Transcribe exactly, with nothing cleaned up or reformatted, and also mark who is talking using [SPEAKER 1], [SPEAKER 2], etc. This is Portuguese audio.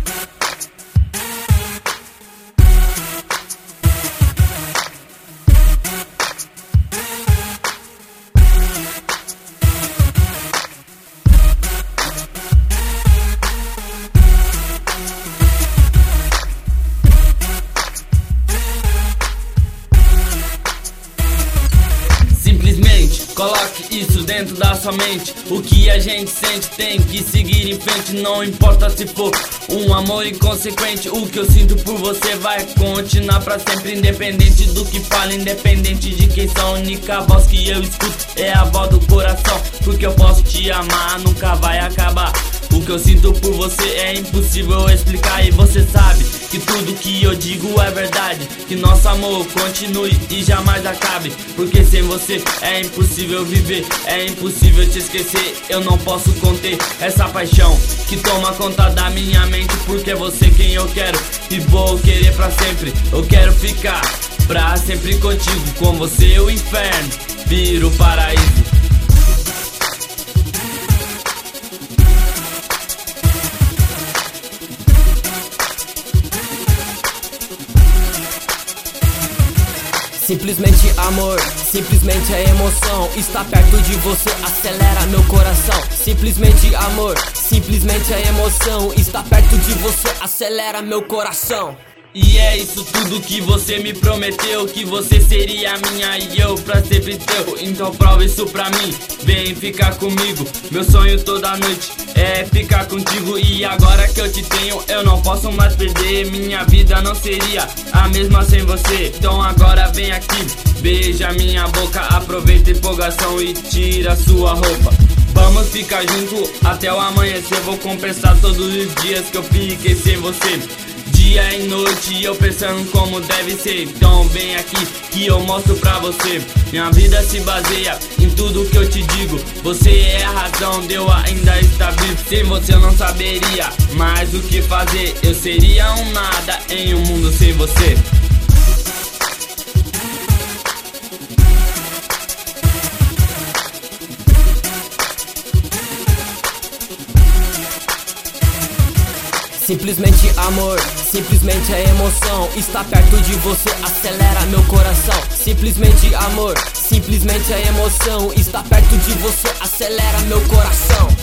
[SPEAKER 1] Coloque isso dentro da sua mente. O que a gente sente tem que seguir em frente. Não importa se for um amor inconsequente. O que eu sinto por você vai continuar pra sempre. Independente do que fala, independente de quem são. A única voz que eu escuto é a voz do coração. Porque eu posso te amar, nunca vai acabar. O que eu sinto por você é impossível explicar. E você sabe que tudo que eu digo é verdade. Que nosso amor continue e jamais acabe. Porque sem você é impossível viver, é impossível te esquecer. Eu não posso conter essa paixão que toma conta da minha mente. Porque é você quem eu quero e vou querer pra sempre. Eu quero ficar pra sempre contigo. Com você o inferno vira o paraíso.
[SPEAKER 2] Simplesmente amor, simplesmente a emoção. Está perto de você, acelera meu coração. Simplesmente amor, simplesmente a emoção. Está perto de você, acelera meu coração.
[SPEAKER 1] E é isso tudo que você me prometeu, que você seria minha e eu pra sempre teu. Então prova isso pra mim, vem ficar comigo. Meu sonho toda noite é ficar contigo. E agora que eu te tenho, eu não posso mais perder. Minha vida não seria a mesma sem você. Então agora vem aqui, beija minha boca. Aproveita a empolgação e tira sua roupa. Vamos ficar junto até o amanhecer. Vou compensar todos os dias que eu fiquei sem você. Dia e noite eu pensando como deve ser. Então vem aqui que eu mostro pra você. Minha vida se baseia em tudo que eu te digo. Você é a razão de eu ainda estar vivo. Sem você eu não saberia mais o que fazer. Eu seria um nada em um mundo sem você.
[SPEAKER 2] Simplesmente amor, simplesmente a emoção. Está perto de você, acelera meu coração. Simplesmente amor, simplesmente a emoção. Está perto de você, acelera meu coração.